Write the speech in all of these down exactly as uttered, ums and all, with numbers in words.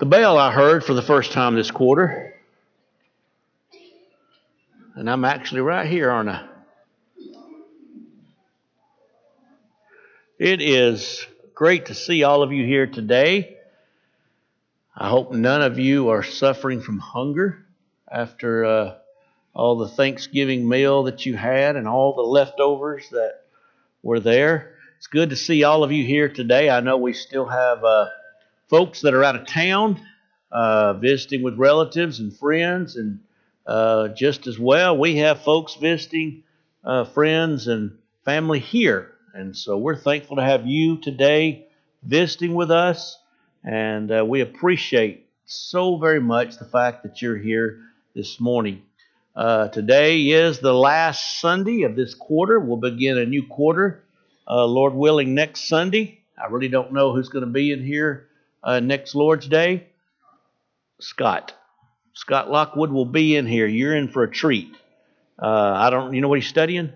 The bell I heard for the first time this quarter, and I'm actually right here, aren't I? It is great to see all of you here today. I hope none of you are suffering from hunger after uh, all the Thanksgiving meal that you had and all the leftovers that were there. It's good to see all of you here today. I know we still have uh, folks that are out of town uh, visiting with relatives and friends, and uh, just as well, we have folks visiting uh, friends and family here. And so we're thankful to have you today visiting with us, and uh, we appreciate so very much the fact that you're here this morning. Uh, today is the last Sunday of this quarter. We'll begin a new quarter, uh, Lord willing, next Sunday. I really don't know who's going to be in here uh, next Lord's Day. Scott. Scott Lockwood will be in here. You're in for a treat. Uh, I don't, you know what he's studying?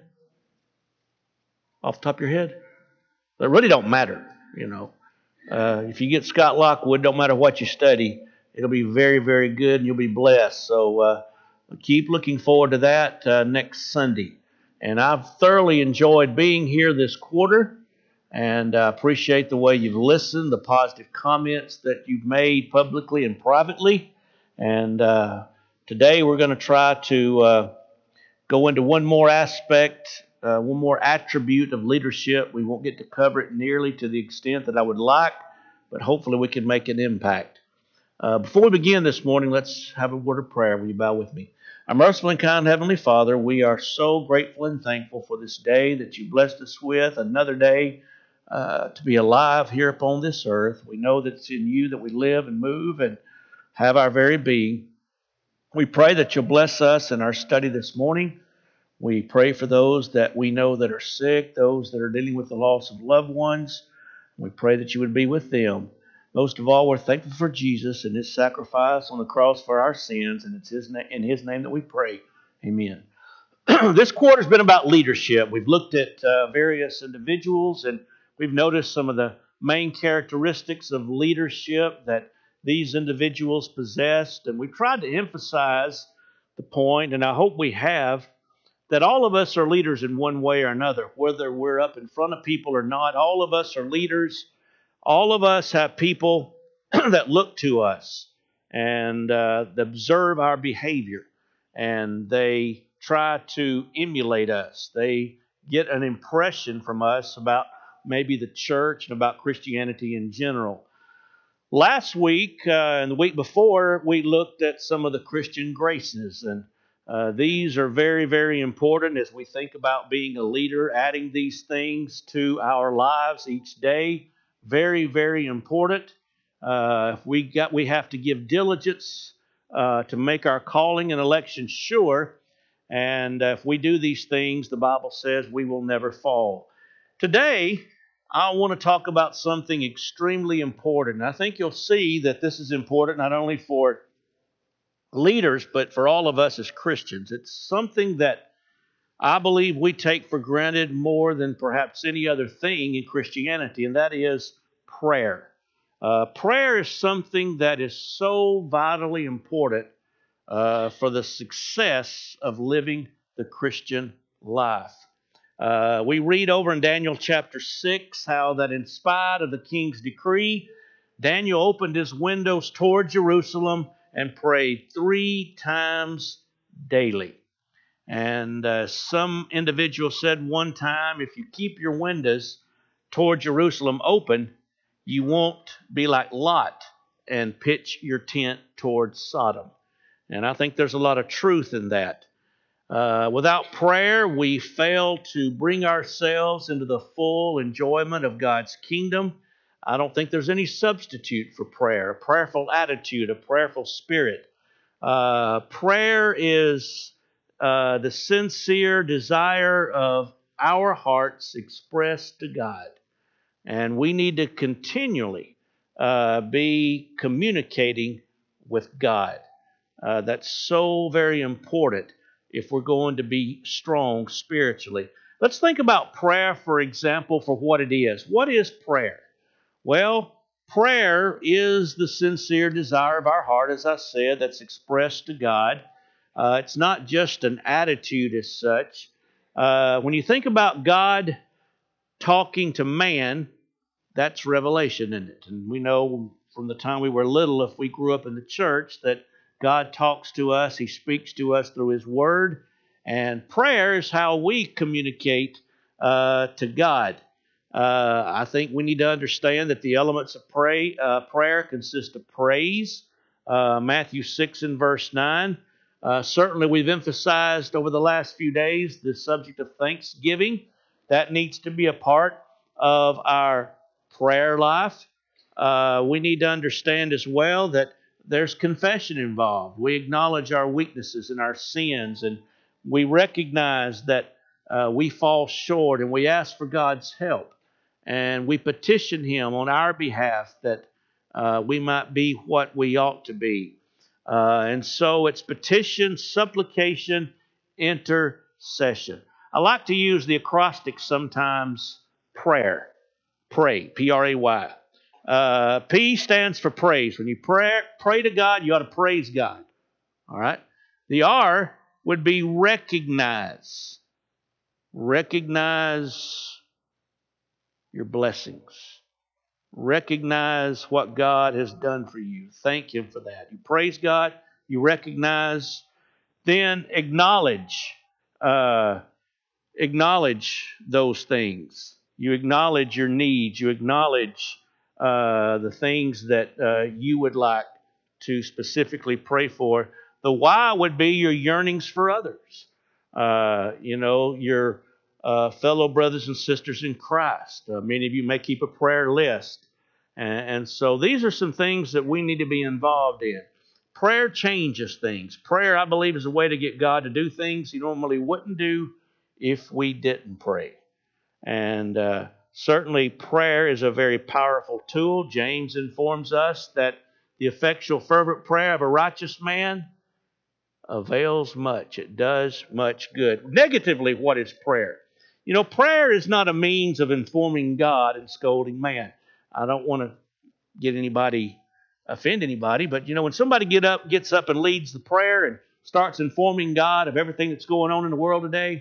Off the top of your head? That really don't matter, you know. Uh, if you get Scott Lockwood, don't matter what you study, it'll be very, very good and you'll be blessed. So uh, keep looking forward to that uh, next Sunday. And I've thoroughly enjoyed being here this quarter, and I appreciate the way you've listened, the positive comments that you've made publicly and privately. And uh, today we're going to try to uh, go into one more aspect, uh, one more attribute of leadership. We won't get to cover it nearly to the extent that I would like, but hopefully we can make an impact. Uh, before we begin this morning, let's have a word of prayer. Will you bow with me? Our merciful and kind Heavenly Father, we are so grateful and thankful for this day that you blessed us with, another day uh, to be alive here upon this earth. We know that it's in you that we live and move and have our very being. We pray that you'll bless us in our study this morning. We pray for those that we know that are sick, those that are dealing with the loss of loved ones. We pray that you would be with them. Most of all, we're thankful for Jesus and his sacrifice on the cross for our sins, and it's his na- in his name that we pray. Amen. This quarter's been about leadership. We've looked at uh, various individuals, and we've noticed some of the main characteristics of leadership that these individuals possessed, and we've tried to emphasize the point, and I hope we have, that all of us are leaders in one way or another, whether we're up in front of people or not. All of us are leaders. All of us have people that look to us and uh, observe our behavior, and they try to emulate us. They get an impression from us about maybe the church and about Christianity in general. Last week uh, and the week before, we looked at some of the Christian graces, and uh, these are very, very important as we think about being a leader, adding these things to our lives each day. Very, very important. Uh, if we got, we have to give diligence uh, to make our calling and election sure. And uh, if we do these things, the Bible says we will never fall. Today, I want to talk about something extremely important. And I think you'll see that this is important not only for leaders, but for all of us as Christians. It's something that I believe we take for granted more than perhaps any other thing in Christianity, and that is prayer. Uh, prayer is something that is so vitally important uh, for the success of living the Christian life. Uh, we read over in Daniel chapter six how that in spite of the king's decree, Daniel opened his windows toward Jerusalem and prayed three times daily. And uh, some individual said one time, if you keep your windows toward Jerusalem open, you won't be like Lot and pitch your tent towards Sodom. And I think there's a lot of truth in that. Uh, without prayer, we fail to bring ourselves into the full enjoyment of God's kingdom. I don't think there's any substitute for prayer, a prayerful attitude, a prayerful spirit. Uh, prayer is uh, the sincere desire of our hearts expressed to God. And we need to continually uh, be communicating with God. Uh, that's so very important if we're going to be strong spiritually. Let's think about prayer, for example, for what it is. What is prayer? Well, prayer is the sincere desire of our heart, as I said, that's expressed to God. Uh, it's not just an attitude as such. Uh, when you think about God talking to man, that's revelation in it. And we know from the time we were little, if we grew up in the church, that God talks to us, He speaks to us through His Word. And prayer is how we communicate uh, to God. Uh, I think we need to understand that the elements of pray, uh, prayer consist of praise. Uh, Matthew six and verse nine. Uh, certainly we've emphasized over the last few days the subject of thanksgiving. That needs to be a part of our prayer life. Uh, we need to understand as well that there's confession involved. We acknowledge our weaknesses and our sins, and we recognize that uh, we fall short, and we ask for God's help. And we petition Him on our behalf that uh, we might be what we ought to be. Uh, and so it's petition, supplication, intercession. I like to use the acrostic sometimes, prayer. Pray, P R A Y. Uh, P stands for praise. When you pray, pray to God, you ought to praise God. All right? The R would be recognize. Recognize your blessings. Recognize what God has done for you. Thank Him for that. You praise God, you recognize, then acknowledge. Uh, acknowledge those things. You acknowledge your needs. You acknowledge uh, the things that uh, you would like to specifically pray for. The why would be your yearnings for others. Uh, you know, your uh, fellow brothers and sisters in Christ. Uh, many of you may keep a prayer list. And, and so these are some things that we need to be involved in. Prayer changes things. Prayer, I believe, is a way to get God to do things He normally wouldn't do if we didn't pray. And uh, certainly prayer is a very powerful tool. James informs us that the effectual fervent prayer of a righteous man avails much. It does much good. Negatively, what is prayer? You know, prayer is not a means of informing God and scolding man. I don't want to get anybody, offend anybody, but you know, when somebody get up, gets up and leads the prayer and starts informing God of everything that's going on in the world today,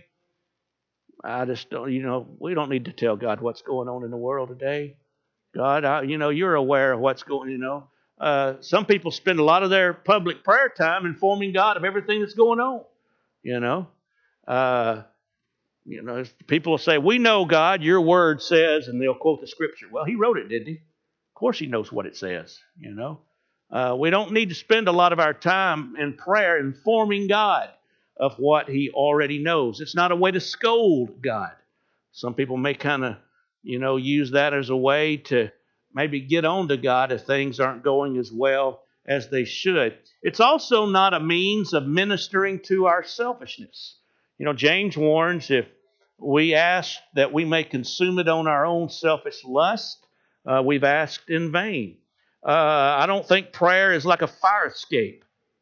I just don't, you know, we don't need to tell God what's going on in the world today. God, I, you know, you're aware of what's going, you know. Uh, some people spend a lot of their public prayer time informing God of everything that's going on, you know. Uh, you know, people will say, we know, God, your word says, and they'll quote the scripture. Well, He wrote it, didn't He? Of course He knows what it says, you know. Uh, we don't need to spend a lot of our time in prayer informing God of what He already knows. It's not a way to scold God. Some people may kind of, you know, use that as a way to maybe get on to God if things aren't going as well as they should. It's also not a means of ministering to our selfishness. You know, James warns if we ask that we may consume it on our own selfish lust, uh, we've asked in vain. Uh, I don't think prayer is like a fire escape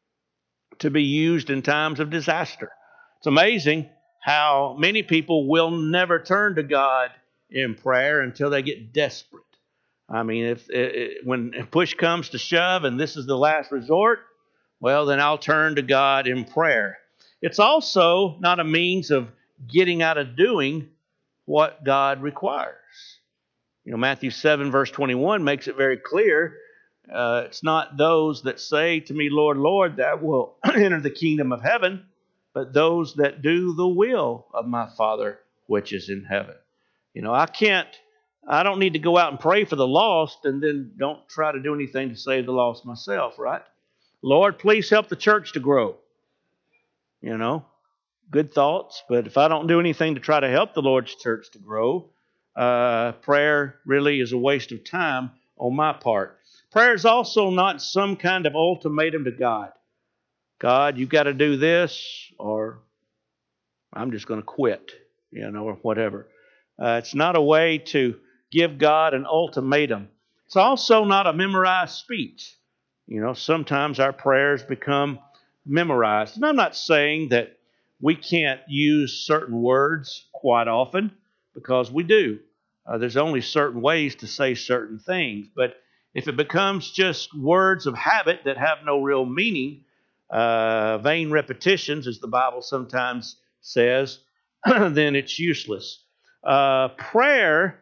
to be used in times of disaster. It's amazing how many people will never turn to God in prayer until they get desperate. I mean, if it, when push comes to shove and this is the last resort, well, then I'll turn to God in prayer. It's also not a means of getting out of doing what God requires. You know, Matthew seven, verse twenty-one makes it very clear. Uh, it's not those that say to me, Lord, Lord, that will enter the kingdom of heaven, but those that do the will of my Father which is in heaven. You know, I can't, I don't need to go out and pray for the lost and then don't try to do anything to save the lost myself, right? Lord, please help the church to grow. You know, good thoughts, but if I don't do anything to try to help the Lord's church to grow, uh, prayer really is a waste of time on my part. Prayer is also not some kind of ultimatum to God. God, you've got to do this, or I'm just going to quit, you know, or whatever. Uh, it's not a way to give God an ultimatum. It's also not a memorized speech. You know, sometimes our prayers become memorized. And I'm not saying that we can't use certain words quite often, because we do. Uh, there's only certain ways to say certain things. But If it becomes just words of habit that have no real meaning, uh, vain repetitions, as the Bible sometimes says, then it's useless. Uh, prayer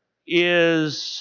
is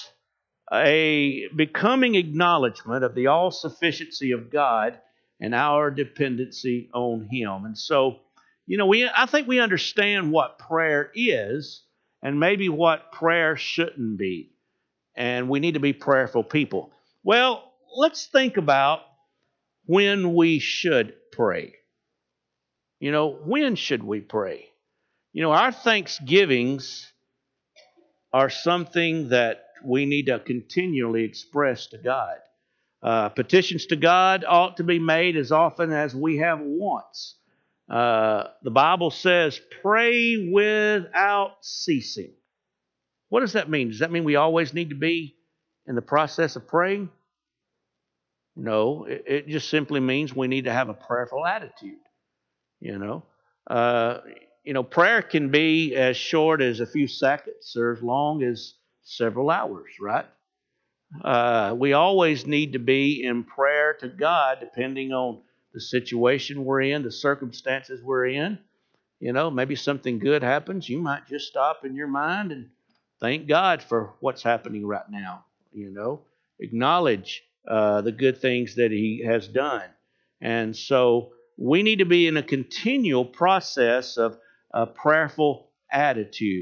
a becoming acknowledgement of the all sufficiency of God and our dependency on Him. And so, you know, we I think we understand what prayer is and maybe what prayer shouldn't be. And we need to be prayerful people. Well, let's think about when we should pray. You know, when should we pray? You know, our thanksgivings are something that we need to continually express to God. Uh, petitions to God ought to be made as often as we have wants. Uh, the Bible says, pray without ceasing. What does that mean? Does that mean we always need to be in the process of praying? No, it, it just simply means we need to have a prayerful attitude. You know, uh, you know, prayer can be as short as a few seconds or as long as several hours, right? Uh, we always need to be in prayer to God, depending on the situation we're in, the circumstances we're in. You know, maybe something good happens. You might just stop in your mind and thank God for what's happening right now. You know, acknowledge uh, the good things that He has done. And so we need to be in a continual process of a prayerful attitude.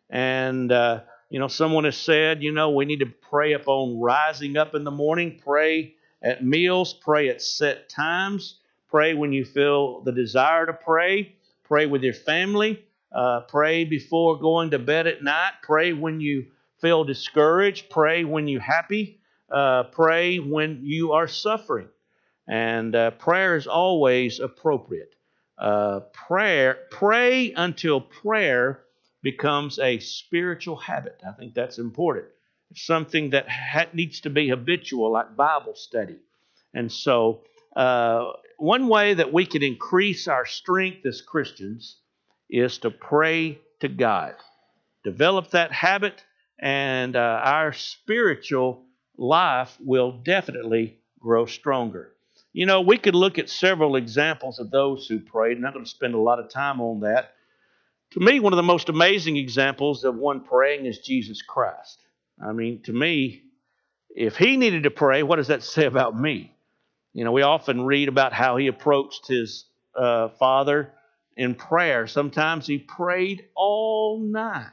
And, uh, you know, someone has said, you know, we need to pray upon rising up in the morning, pray at meals, pray at set times, pray when you feel the desire to pray, pray with your family, uh, pray before going to bed at night, pray when you feel discouraged, pray when you're happy, uh, pray when you are suffering. And uh, prayer is always appropriate. Uh, prayer, pray until prayer becomes a spiritual habit. I think that's important. It's something that ha- needs to be habitual, like Bible study. And so, uh, one way that we can increase our strength as Christians is to pray to God. Develop that habit, and uh, our spiritual life will definitely grow stronger. You know, we could look at several examples of those who prayed. I'm not going to spend a lot of time on that. To me, one of the most amazing examples of one praying is Jesus Christ. I mean, to me, if He needed to pray, what does that say about me? You know, we often read about how He approached His uh, Father in prayer. Sometimes He prayed all night.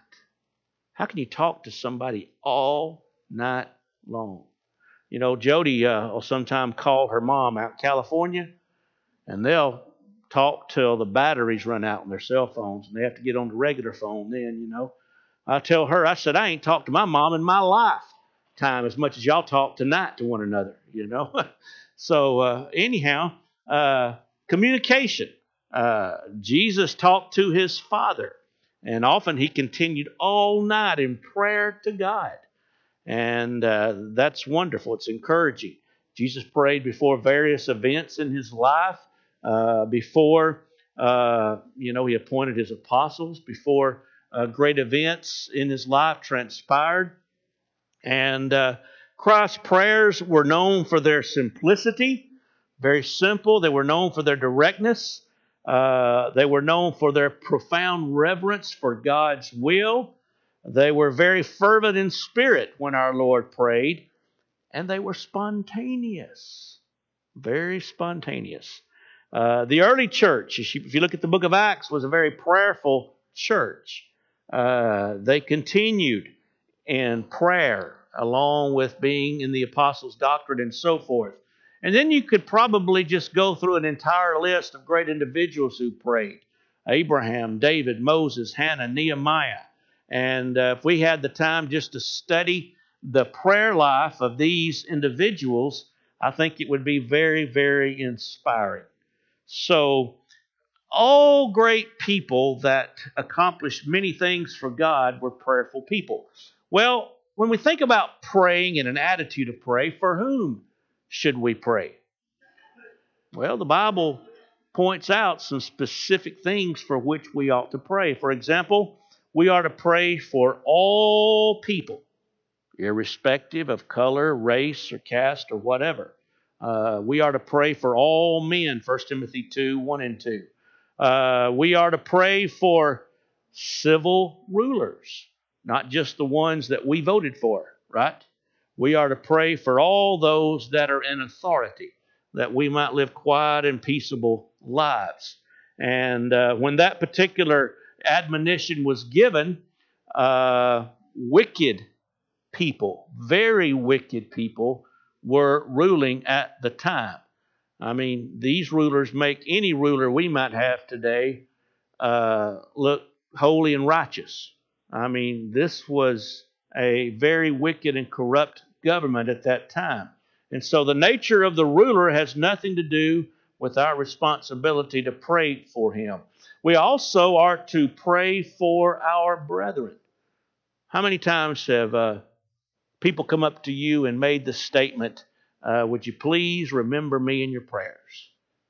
How can you talk to somebody all night long? You know, Jody uh, will sometimes call her mom out in California, and they'll talk till the batteries run out on their cell phones, and they have to get on the regular phone then, you know. I tell her, I said, I ain't talked to my mom in my lifetime as much as y'all talk tonight to one another, you know. so uh, anyhow, uh, communication. Uh, Jesus talked to His Father, and often He continued all night in prayer to God. And uh, that's wonderful. It's encouraging. Jesus prayed before various events in His life, uh, before, uh, you know, He appointed His apostles, before uh, great events in His life transpired. And uh, Christ's prayers were known for their simplicity, very simple. They were known for their directness. Uh, they were known for their profound reverence for God's will. They were very fervent in spirit when our Lord prayed, and they were spontaneous, very spontaneous. Uh, the early church, if you look at the book of Acts, was a very prayerful church. Uh, they continued in prayer along with being in the apostles' doctrine and so forth. And then you could probably just go through an entire list of great individuals who prayed. Abraham, David, Moses, Hannah, Nehemiah. And uh, if we had the time just to study the prayer life of these individuals, I think it would be very, very inspiring. So, all great people that accomplished many things for God were prayerful people. Well, when we think about praying and an attitude of pray, for whom should we pray? Well, the Bible points out some specific things for which we ought to pray. For example, we are to pray for all people. irrespective of color, race, or caste, or whatever. Uh, we are to pray for all men, First Timothy two, one and two. Uh, we are to pray for civil rulers, not just the ones that we voted for, right? We are to pray for all those that are in authority, that we might live quiet and peaceable lives. And uh, when that particular admonition was given, uh, wicked people, very wicked people, were ruling at the time. I mean, these rulers make any ruler we might have today uh, look holy and righteous. I mean, this was a very wicked and corrupt government at that time. And so the nature of the ruler has nothing to do with our responsibility to pray for him. We also are to pray for our brethren. How many times have uh, people come up to you and made the statement, uh, would you please remember me in your prayers?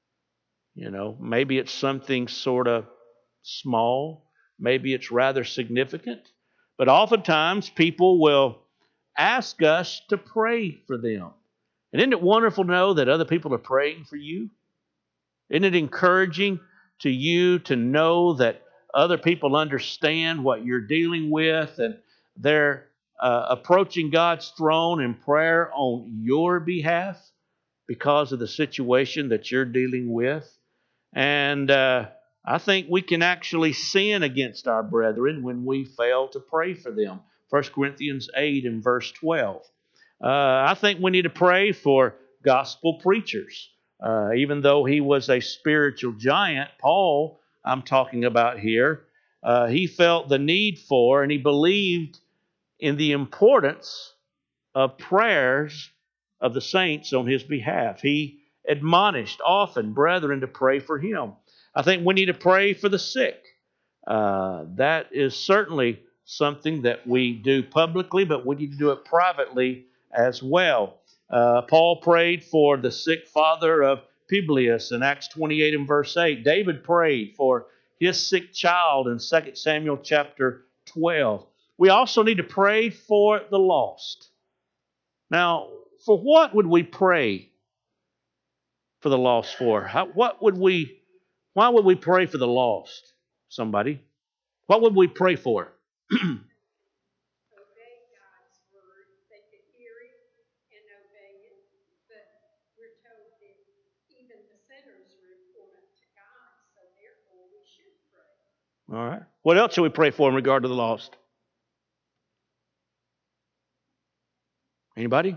You know, maybe it's something sort of small. Maybe it's rather significant. But oftentimes people will ask us to pray for them. And isn't it wonderful to know that other people are praying for you? Isn't it encouraging to you to know that other people understand what you're dealing with and they're uh, approaching God's throne in prayer on your behalf because of the situation that you're dealing with? And uh, I think we can actually sin against our brethren when we fail to pray for them. First Corinthians eight and verse twelve. Uh, I think we need to pray for gospel preachers. Uh, even though he was a spiritual giant, Paul, I'm talking about here, uh, he felt the need for and he believed in the importance of prayers of the saints on his behalf. He admonished often brethren to pray for him. I think we need to pray for the sick. Uh, that is certainly something that we do publicly, but we need to do it privately as well. Uh, Paul prayed for the sick father of Publius in Acts twenty-eight and verse eight. David prayed for his sick child in Second Samuel chapter twelve. We also need to pray for the lost. Now, for what would we pray for the lost for? How, what would we, why would we pray for the lost? Somebody? What would we pray for? All right. What else should we pray for in regard to the lost? Anybody?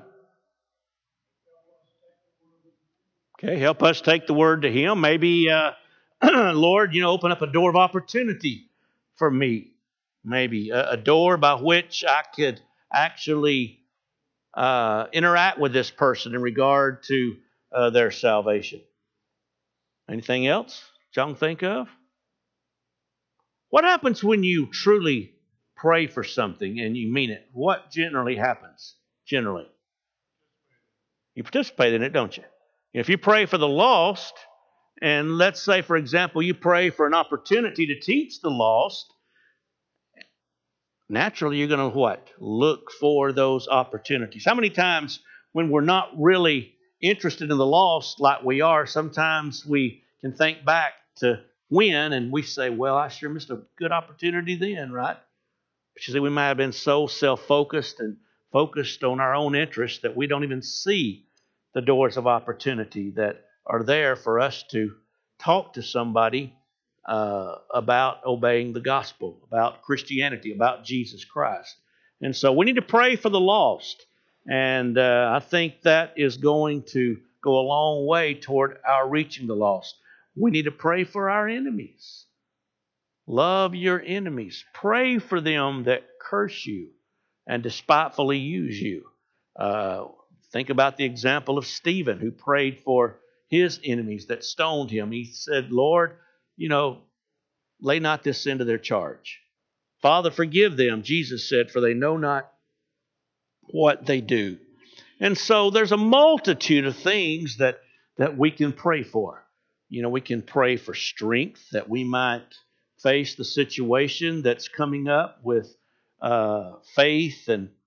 Okay, help us take the word to him. Maybe, uh, Lord, you know, open up a door of opportunity for me. Maybe a, a door by which I could actually uh, interact with this person in regard to uh, their salvation. Anything else y'all can think of? What happens when you truly pray for something and you mean it? What generally happens? Generally, you participate in it, don't you? If you pray for the lost, and let's say, for example, you pray for an opportunity to teach the lost, naturally you're going to what? Look for those opportunities. How many times when we're not really interested in the lost like we are, sometimes we can think back to when and we say, well, I sure missed a good opportunity then, right? But you see, we might have been so self-focused and focused on our own interests that we don't even see the doors of opportunity that are there for us to talk to somebody uh, about obeying the gospel, about Christianity, about Jesus Christ. And so we need to pray for the lost. And uh, I think that is going to go a long way toward our reaching the lost. We need to pray for our enemies. Love your enemies. Pray for them that curse you and despitefully use you. Uh, think about the example of Stephen, who prayed for his enemies that stoned him. He said, Lord, you know, lay not this sin to their charge. Father, forgive them, Jesus said, for they know not what they do. And so there's a multitude of things that, that we can pray for. You know, we can pray for strength that we might face the situation that's coming up with uh, faith and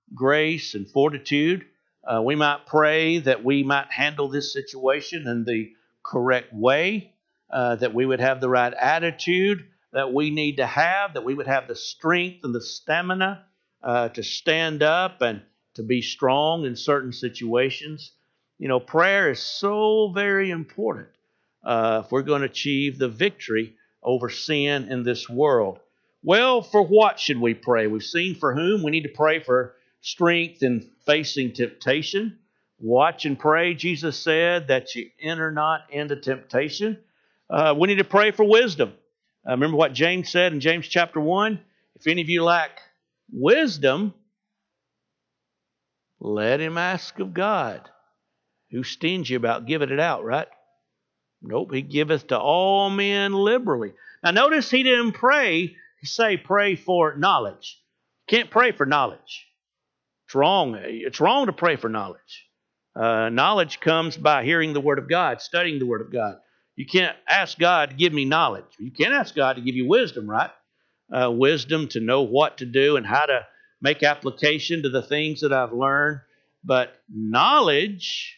grace and fortitude. Uh, we might pray that we might handle this situation in the correct way, uh, that we would have the right attitude that we need to have, that we would have the strength and the stamina uh, to stand up and to be strong in certain situations. You know, prayer is so very important uh, if we're going to achieve the victory over sin in this world. Well, for what should we pray? We've seen for whom. We need to pray for strength in facing temptation. Watch and pray, Jesus said, that you enter not into temptation. Uh, we need to pray for wisdom. Uh, remember what James said in James chapter one? If any of you lack wisdom, let him ask of God. Who's stingy about giving it out, right? Nope, he giveth to all men liberally. Now notice he didn't pray, say pray for knowledge. Can't pray for knowledge. It's wrong. It's wrong to pray for knowledge. Uh, knowledge comes by hearing the Word of God, studying the Word of God. You can't ask God to give me knowledge. You can ask God to give you wisdom, right? Uh, wisdom to know what to do and how to make application to the things that I've learned. But knowledge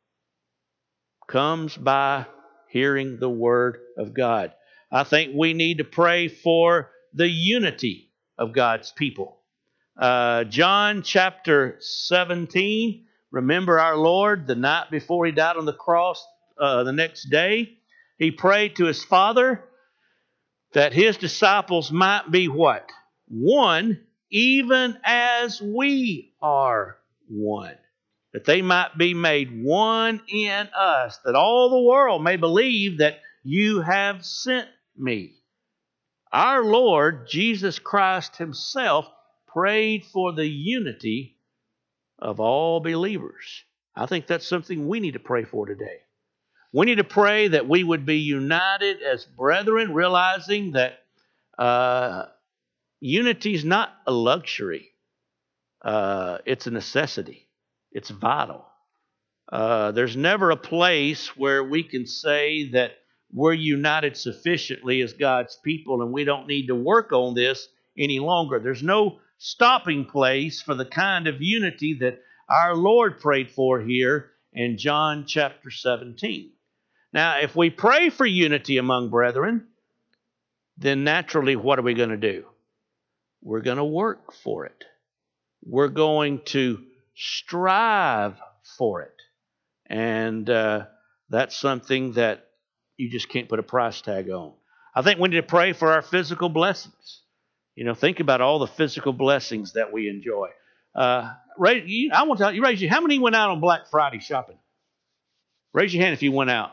comes by hearing the Word of God. I think we need to pray for the unity of God's people. Uh, John chapter seventeen, remember our Lord the night before He died on the cross, uh, the next day, He prayed to His Father that His disciples might be what? One, even as we are one. That they might be made one in us, that all the world may believe that you have sent me. Our Lord Jesus Christ Himself prayed for the unity of all believers. I think that's something we need to pray for today. We need to pray that we would be united as brethren, realizing that uh, unity is not a luxury. Uh, it's a necessity. It's vital. Uh, there's never a place where we can say that we're united sufficiently as God's people and we don't need to work on this any longer. There's no stopping place for the kind of unity that our Lord prayed for here in John chapter seventeen. Now, if we pray for unity among brethren, then naturally what are we going to do? We're going to work for it. We're going to strive for it. And uh, that's something that you just can't put a price tag on. I think we need to pray for our physical blessings. You know, think about all the physical blessings that we enjoy. Uh, raise, you, I want to tell you, raise your, how many went out on Black Friday shopping? Raise your hand if you went out.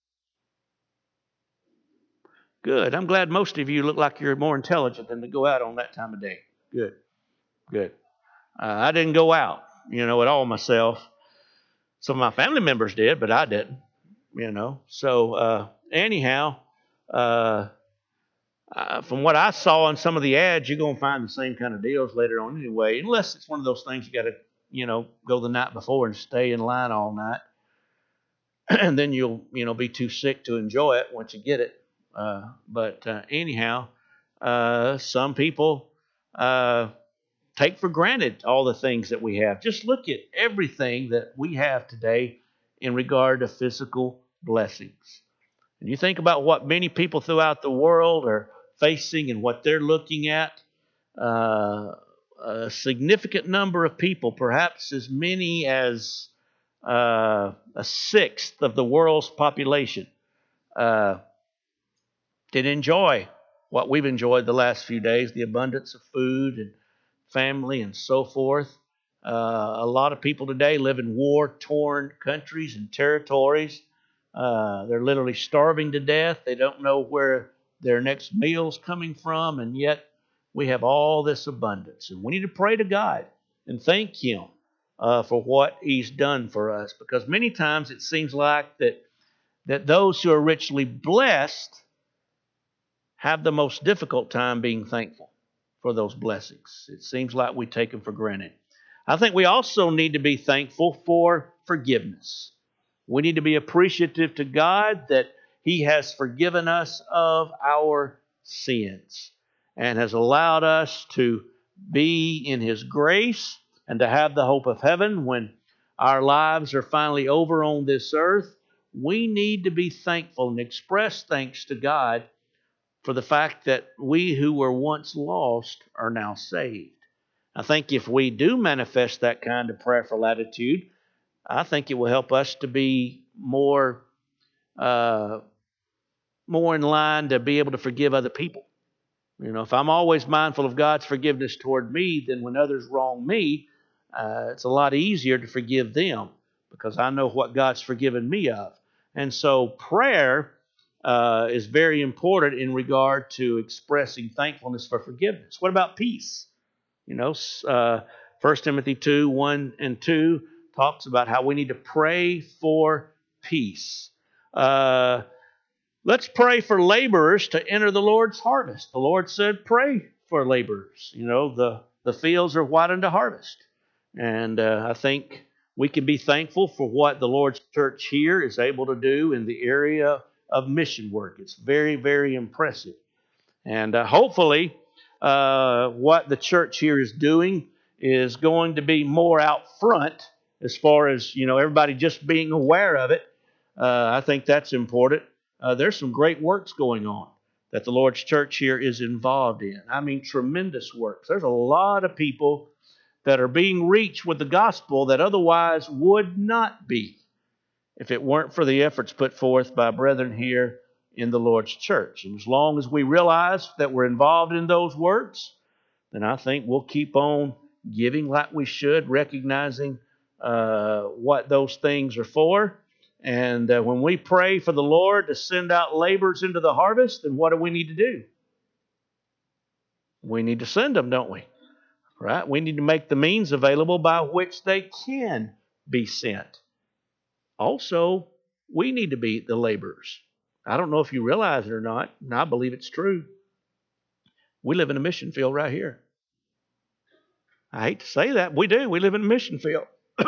Good. I'm glad most of you look like you're more intelligent than to go out on that time of day. Good. Good. Uh, I didn't go out, you know, at all myself. Some of my family members did, but I didn't, you know. So uh, anyhow, uh, uh, from what I saw in some of the ads, you're going to find the same kind of deals later on anyway, unless it's one of those things you got to, you know, go the night before and stay in line all night. And then you'll, you know, be too sick to enjoy it once you get it. Uh, but uh, anyhow, uh, some people uh, take for granted all the things that we have. Just look at everything that we have today in regard to physical blessings. And you think about what many people throughout the world are facing and what they're looking at. Uh, a significant number of people, perhaps as many as uh, a sixth of the world's population, uh, did enjoy what we've enjoyed the last few days, the abundance of food and family and so forth. Uh, a lot of people today live in war-torn countries and territories. Uh, they're literally starving to death. They don't know where their next meal's coming from, and yet we have all this abundance. And we need to pray to God and thank Him uh, for what He's done for us, because many times it seems like that, that those who are richly blessed have the most difficult time being thankful for those blessings. It seems like we take them for granted. I think we also need to be thankful for forgiveness. We need to be appreciative to God that He has forgiven us of our sins and has allowed us to be in His grace and to have the hope of heaven when our lives are finally over on this earth, we need to be thankful and express thanks to God for the fact that we who were once lost are now saved. I think if we do manifest that kind of prayerful attitude, I think it will help us to be more, uh, more in line to be able to forgive other people. You know, if I'm always mindful of God's forgiveness toward me, then when others wrong me, uh, it's a lot easier to forgive them because I know what God's forgiven me of. And so prayer uh, is very important in regard to expressing thankfulness for forgiveness. What about peace? You know, uh, First Timothy two, one and two talks about how we need to pray for peace. Uh, let's pray for laborers to enter the Lord's harvest. The Lord said, pray for laborers. You know, the, the fields are white unto harvest. And uh, I think we can be thankful for what the Lord's church here is able to do in the area of mission work. It's very, very impressive. And uh, hopefully, uh, what the church here is doing is going to be more out front as far as, you know, everybody just being aware of it. Uh, I think that's important. Uh, there's some great works going on that the Lord's church here is involved in. I mean, tremendous works. There's a lot of people that are being reached with the gospel that otherwise would not be if it weren't for the efforts put forth by brethren here in the Lord's church. And as long as we realize that we're involved in those works, then I think we'll keep on giving like we should, recognizing uh, what those things are for. And uh, when we pray for the Lord to send out laborers into the harvest, then what do we need to do? We need to send them, don't we? Right? We need to make the means available by which they can be sent. Also, we need to be the laborers. I don't know if you realize it or not, and I believe it's true. We live in a mission field right here. I hate to say that. We do. We live in a mission field.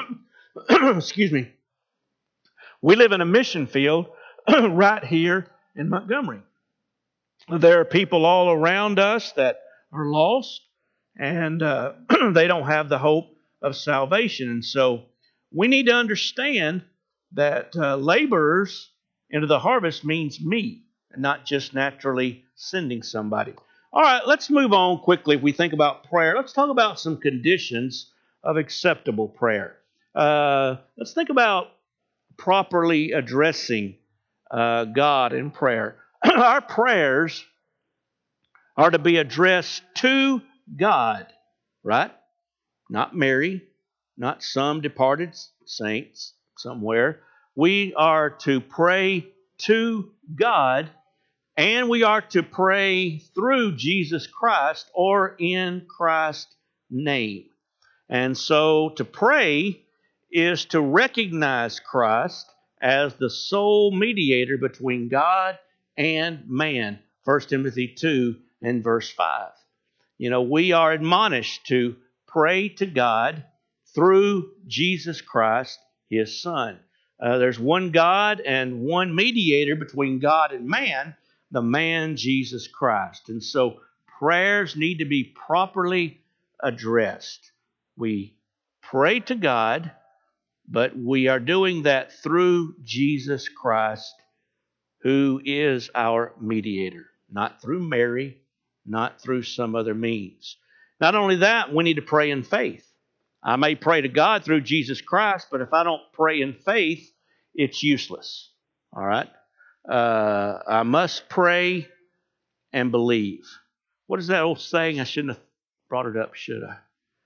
Excuse me. We live in a mission field right here in Montgomery. There are people all around us that are lost, and uh, they don't have the hope of salvation. And so we need to understand that uh, laborers into the harvest means me, and not just naturally sending somebody. All right, let's move on quickly. If we think about prayer, let's talk about some conditions of acceptable prayer. Uh, let's think about properly addressing uh, God in prayer. Our prayers are to be addressed to God, right? Not Mary, not some departed saints somewhere. We are to pray to God, and we are to pray through Jesus Christ or in Christ's name. And so to pray is to recognize Christ as the sole mediator between God and man. First Timothy two and verse five. You know, we are admonished to pray to God through Jesus Christ, His Son. Uh, there's one God and one mediator between God and man, the man Jesus Christ. And so prayers need to be properly addressed. We pray to God, but we are doing that through Jesus Christ, who is our mediator, not through Mary, not through some other means. Not only that, we need to pray in faith. I may pray to God through Jesus Christ, but if I don't pray in faith, it's useless. All right? Uh, I must pray and believe. What is that old saying? I shouldn't have brought it up, should I?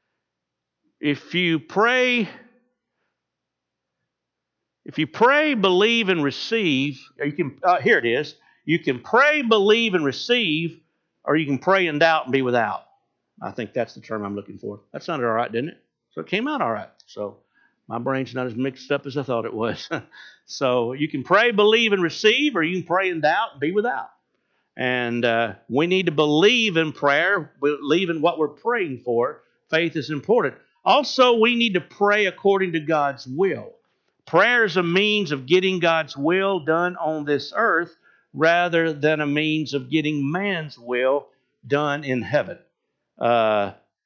If you pray, if you pray, believe, and receive, or you can. Uh, here it is. You can pray, believe, and receive, or you can pray and doubt and be without. I think that's the term I'm looking for. That sounded all right, didn't it? So it came out all right. So my brain's not as mixed up as I thought it was. So you can pray, believe, and receive, or you can pray and doubt and be without. And uh, we need to believe in prayer, believe in what we're praying for. Faith is important. Also, we need to pray according to God's will. Prayer is a means of getting God's will done on this earth rather than a means of getting man's will done in heaven. Uh,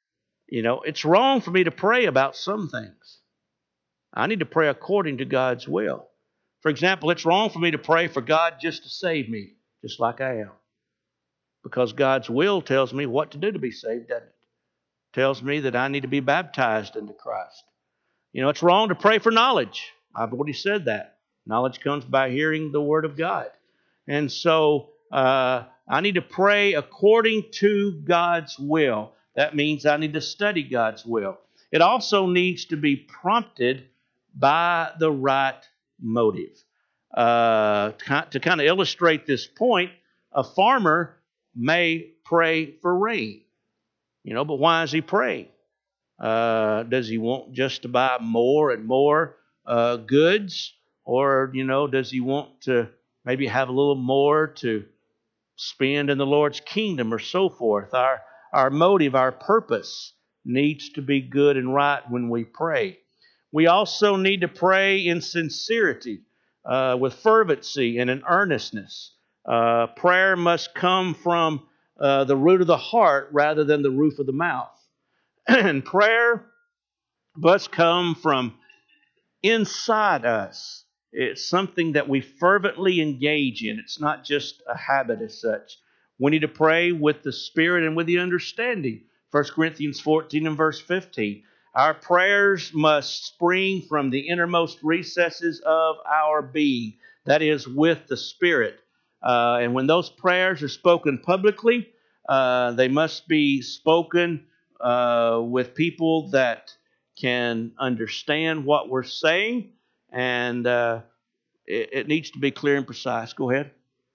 You know, it's wrong for me to pray about some things. I need to pray according to God's will. For example, it's wrong for me to pray for God just to save me, just like I am. Because God's will tells me what to do to be saved, doesn't it? Tells me that I need to be baptized into Christ. You know, it's wrong to pray for knowledge. I've already said that. Knowledge comes by hearing the Word of God. And so uh, I need to pray according to God's will. That means I need to study God's will. It also needs to be prompted by the right motive. Uh, to kind of illustrate this point, a farmer may pray for rain. You know, but why is he praying? Uh, does he want just to buy more and more uh, goods? Or, you know, does he want to maybe have a little more to spend in the Lord's kingdom or so forth? Our, our motive, our purpose needs to be good and right when we pray. We also need to pray in sincerity, uh, with fervency and in earnestness. Uh, prayer must come from uh, the root of the heart rather than the roof of the mouth. And prayer must come from inside us. It's something that we fervently engage in. It's not just a habit as such. We need to pray with the Spirit and with the understanding. First Corinthians fourteen and verse fifteen. Our prayers must spring from the innermost recesses of our being. That is, with the Spirit. Uh, and when those prayers are spoken publicly, uh, they must be spoken uh, with people that can understand what we're saying. And uh, it, it needs to be clear and precise. Go ahead.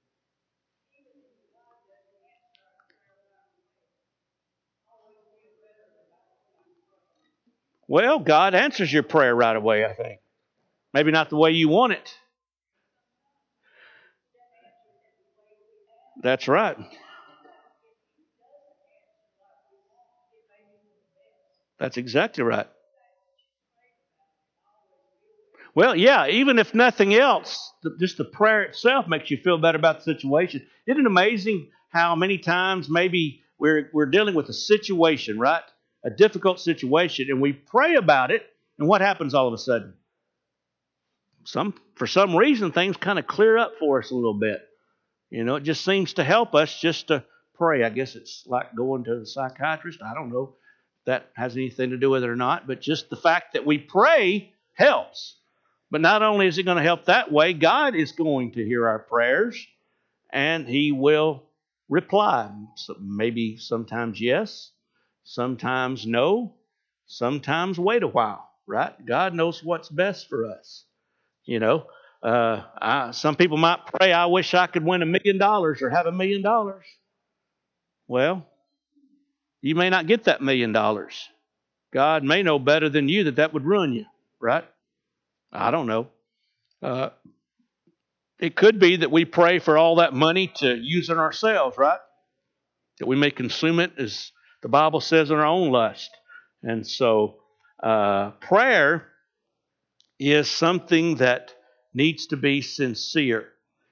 Well, God answers your prayer right away, I think. Maybe not the way you want it. That's right. That's exactly right. Well, yeah, even if nothing else, just the prayer itself makes you feel better about the situation. Isn't it amazing how many times maybe we're, we're dealing with a situation, right? A difficult situation, and we pray about it, and what happens all of a sudden? Some, for some reason, things kind of clear up for us a little bit. You know, it just seems to help us just to pray. I guess it's like going to the psychiatrist. I don't know if that has anything to do with it or not, but just the fact that we pray helps. But not only is it going to help that way, God is going to hear our prayers, and He will reply. So maybe sometimes yes, sometimes no, sometimes wait a while, right? God knows what's best for us. You know, uh, I, some people might pray, I wish I could win a million dollars or have a million dollars. Well, you may not get that million dollars. God may know better than you that that would ruin you, right? I don't know. Uh, it could be that we pray for all that money to use it ourselves, right? That we may consume it, as the Bible says, in our own lust. And so uh, prayer is something that needs to be sincere.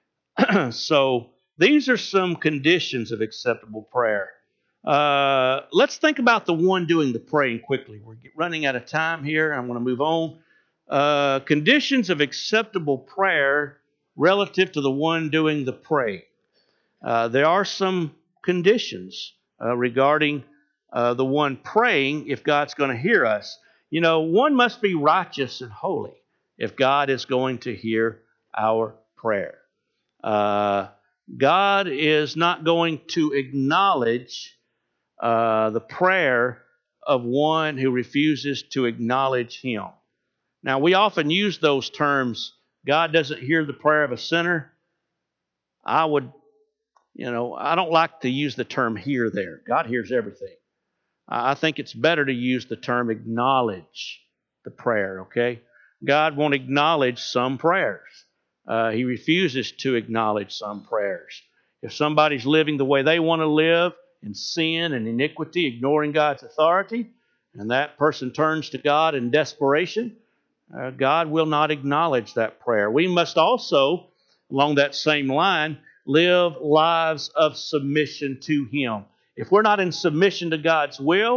So these are some conditions of acceptable prayer. Uh, let's think about the one doing the praying quickly. We're running out of time here. I want to move on. Uh, conditions of acceptable prayer relative to the one doing the praying. Uh, there are some conditions uh, regarding uh, the one praying if God's going to hear us. You know, one must be righteous and holy if God is going to hear our prayer. Uh, God is not going to acknowledge uh, the prayer of one who refuses to acknowledge Him. Now, we often use those terms, God doesn't hear the prayer of a sinner. I would, you know, I don't like to use the term hear there. God hears everything. I think it's better to use the term acknowledge the prayer, okay? God won't acknowledge some prayers. Uh, he refuses to acknowledge some prayers. If somebody's living the way they want to live, in sin and iniquity, ignoring God's authority, and that person turns to God in desperation, uh, God will not acknowledge that prayer. We must also, along that same line, live lives of submission to Him. If we're not in submission to God's will,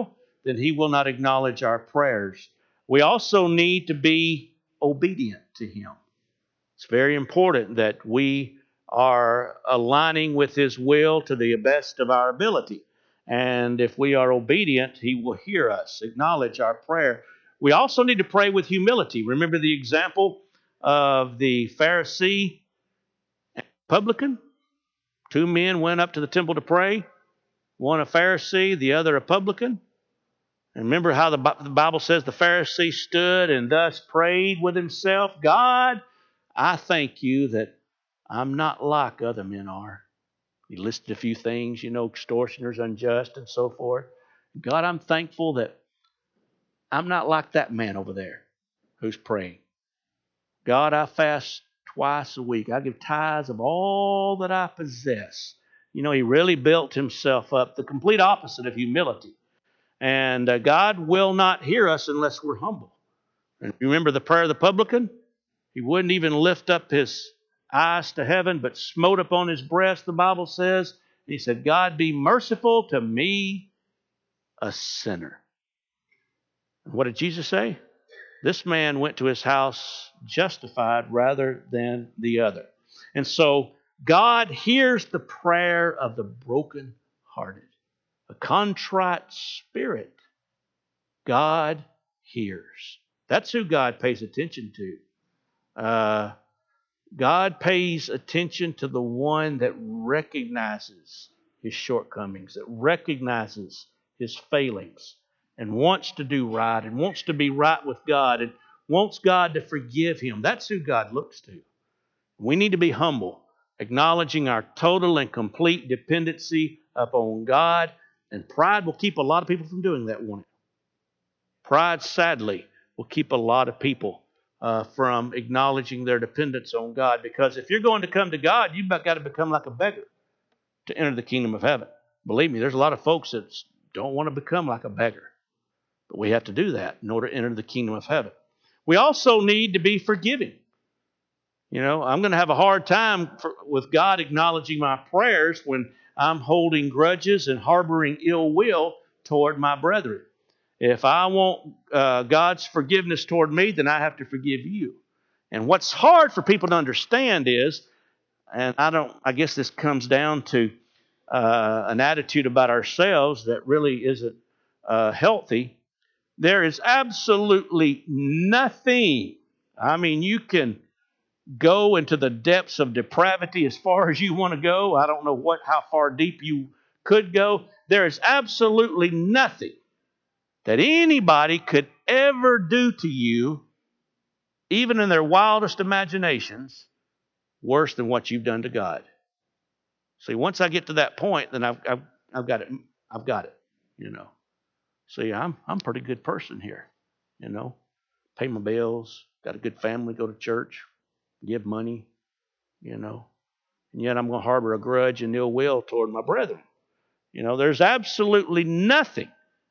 then He will not acknowledge our prayers. We also need to be obedient to Him. It's very important that we are aligning with His will to the best of our ability. And if we are obedient, He will hear us, acknowledge our prayer. We also need to pray with humility. Remember the example of the Pharisee and publican? Two men went up to the temple to pray, one a Pharisee, the other a publican. And remember how the Bible says the Pharisee stood and thus prayed with himself, God, I thank you that I'm not like other men are. He listed a few things, you know, extortioners, unjust, and so forth. God, I'm thankful that I'm not like that man over there who's praying. God, I fast twice a week. I give tithes of all that I possess. You know, he really built himself up, the complete opposite of humility. And uh, God will not hear us unless we're humble. And remember the prayer of the publican? He wouldn't even lift up his eyes to heaven, but smote upon his breast, the Bible says. And he said, God, be merciful to me, a sinner. And what did Jesus say? This man went to his house justified rather than the other. And so God hears the prayer of the brokenhearted. A contrite spirit, God hears. That's who God pays attention to. Uh, God pays attention to the one that recognizes his shortcomings, that recognizes his failings, and wants to do right, and wants to be right with God, and wants God to forgive him. That's who God looks to. We need to be humble, acknowledging our total and complete dependency upon God, and pride will keep a lot of people from doing that, won't it? Pride, sadly, will keep a lot of people uh, from acknowledging their dependence on God. Because if you're going to come to God, you've got to become like a beggar to enter the kingdom of heaven. Believe me, there's a lot of folks that don't want to become like a beggar. But we have to do that in order to enter the kingdom of heaven. We also need to be forgiving. You know, I'm going to have a hard time for, with God acknowledging my prayers when I'm holding grudges and harboring ill will toward my brethren. If I want uh, God's forgiveness toward me, then I have to forgive you. And what's hard for people to understand is, and I don't, I guess this comes down to uh, an attitude about ourselves that really isn't uh, healthy. There is absolutely nothing. I mean, you can go into the depths of depravity as far as you want to go. I don't know what, how far deep you could go. There is absolutely nothing that anybody could ever do to you, even in their wildest imaginations, worse than what you've done to God. See, once I get to that point, then I've, I've, I've got it. I've got it, you know. See, I'm I'm a pretty good person here, you know. Pay my bills, got a good family, go to church, give money, you know. And yet I'm going to harbor a grudge and ill will toward my brethren. You know, there's absolutely nothing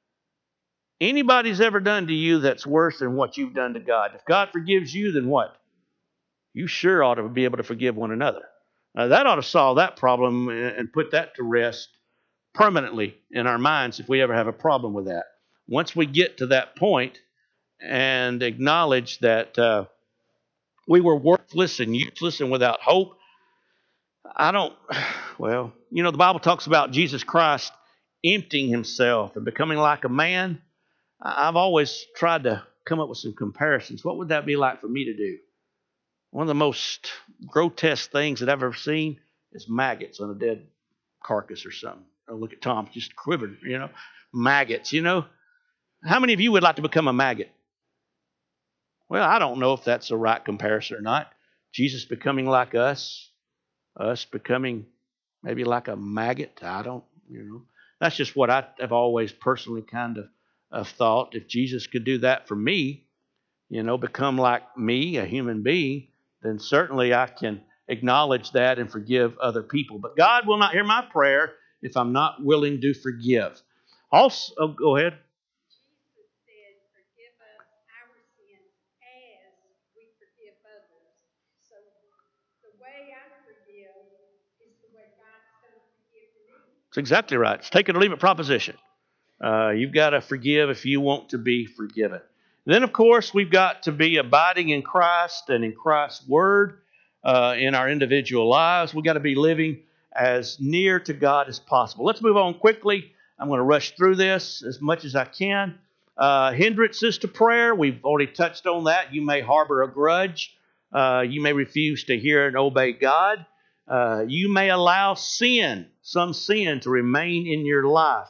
anybody's ever done to you that's worse than what you've done to God. If God forgives you, then what? You sure ought to be able to forgive one another. Now, that ought to solve that problem and put that to rest permanently in our minds if we ever have a problem with that. Once we get to that point and acknowledge that uh, we were worthless and useless and without hope, I don't, well, you know, the Bible talks about Jesus Christ emptying himself and becoming like a man. I've always tried to come up with some comparisons. What would that be like for me to do? One of the most grotesque things that I've ever seen is maggots on a dead carcass or something. Oh, look at Tom, just quivered, you know. Maggots, you know. How many of you would like to become a maggot? Well, I don't know if that's the right comparison or not. Jesus becoming like us, us becoming maybe like a maggot. I don't, you know. That's just what I have always personally kind of, of thought. If Jesus could do that for me, you know, become like me, a human being, then certainly I can acknowledge that and forgive other people. But God will not hear my prayer if I'm not willing to forgive. Also, oh, go ahead. Jesus said, forgive us our sins as we forgive others. So the way I forgive is the way God's going to forgive me. That's exactly right. It's take it or leave it proposition. Uh, you've got to forgive if you want to be forgiven. Then, of course, we've got to be abiding in Christ and in Christ's Word uh, in our individual lives. We've got to be living as near to God as possible. Let's move on quickly. I'm going to rush through this as much as I can. Uh, hindrances to prayer. We've already touched on that. You may harbor a grudge. Uh, you may refuse to hear and obey God. Uh, you may allow sin, some sin, to remain in your life.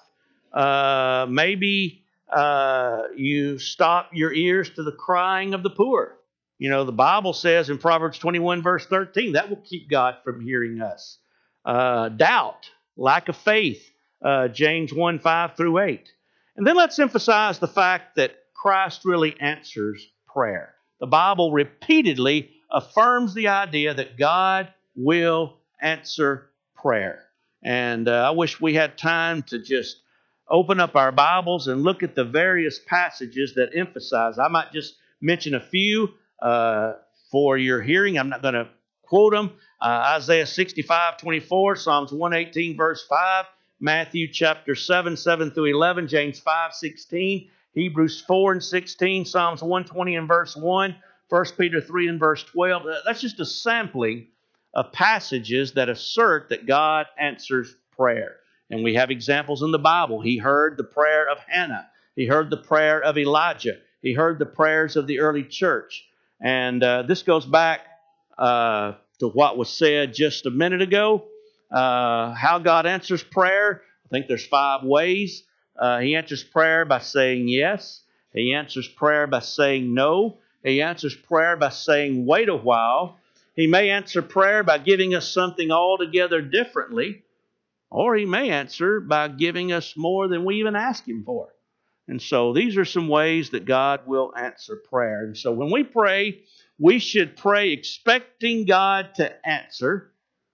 Uh, maybe uh, you stop your ears to the crying of the poor. You know, the Bible says in Proverbs twenty-one, verse thirteen, that will keep God from hearing us. Uh, doubt, lack of faith, uh, James one, five through eight. And then let's emphasize the fact that Christ really answers prayer. The Bible repeatedly affirms the idea that God will answer prayer. And uh, I wish we had time to just open up our Bibles and look at the various passages that emphasize. I might just mention a few uh, for your hearing. I'm not going to quote them. Uh, Isaiah sixty-five, twenty-four, Psalms one eighteen, verse five, Matthew chapter seven, seven through eleven, James five, sixteen, Hebrews four and sixteen, Psalms one twenty and verse one, First Peter three and verse twelve. That's just a sampling of passages that assert that God answers prayer. And we have examples in the Bible. He heard the prayer of Hannah. He heard the prayer of Elijah. He heard the prayers of the early church. And uh, this goes back uh, to what was said just a minute ago. Uh, how God answers prayer. I think there's five ways. Uh, he answers prayer by saying yes. He answers prayer by saying no. He answers prayer by saying wait a while. He may answer prayer by giving us something altogether differently. Or He may answer by giving us more than we even ask Him for. And so these are some ways that God will answer prayer. And so when we pray, we should pray expecting God to answer.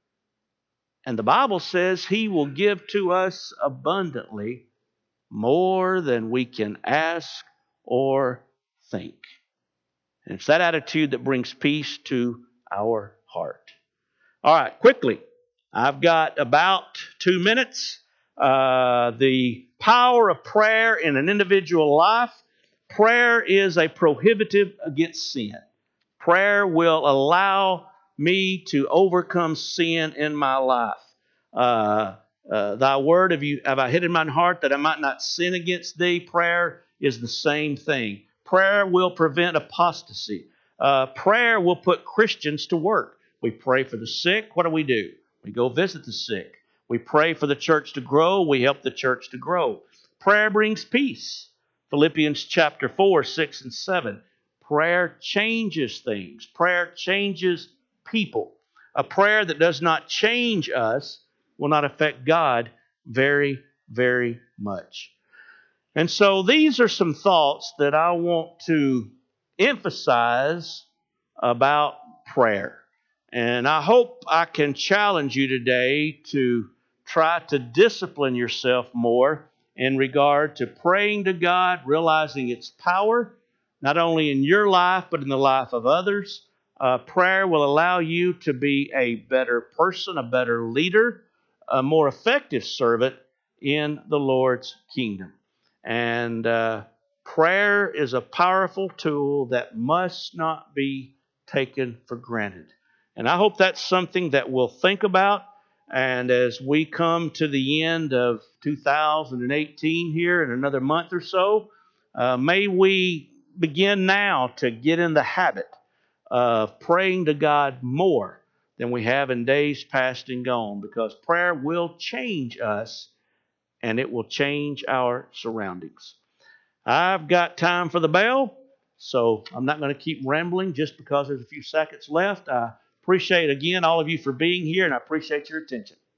And the Bible says He will give to us abundantly more than we can ask or think. And it's that attitude that brings peace to our heart. All right, quickly. I've got about two minutes. Uh, the power of prayer in an individual life. Prayer is a prohibitive against sin. Prayer will allow me to overcome sin in my life. Uh, uh, Thy word have, you, have I hid in mine heart that I might not sin against Thee. Prayer is the same thing. Prayer will prevent apostasy. Uh, prayer will put Christians to work. We pray for the sick. What do we do? We go visit the sick. We pray for the church to grow. We help the church to grow. Prayer brings peace. Philippians chapter four, six, and seven. Prayer changes things. Prayer changes people. A prayer that does not change us will not affect God very, very much. And so these are some thoughts that I want to emphasize about prayer. And I hope I can challenge you today to try to discipline yourself more in regard to praying to God, realizing its power, not only in your life, but in the life of others. Uh, prayer will allow you to be a better person, a better leader, a more effective servant in the Lord's kingdom. And uh, prayer is a powerful tool that must not be taken for granted. And I hope that's something that we'll think about. And as we come to the end of two thousand eighteen here in another month or so, uh, may we begin now to get in the habit of praying to God more than we have in days past and gone. Because prayer will change us and it will change our surroundings. I've got time for the bell, so I'm not going to keep rambling just because there's a few seconds left. I appreciate, again, all of you for being here, and I appreciate your attention.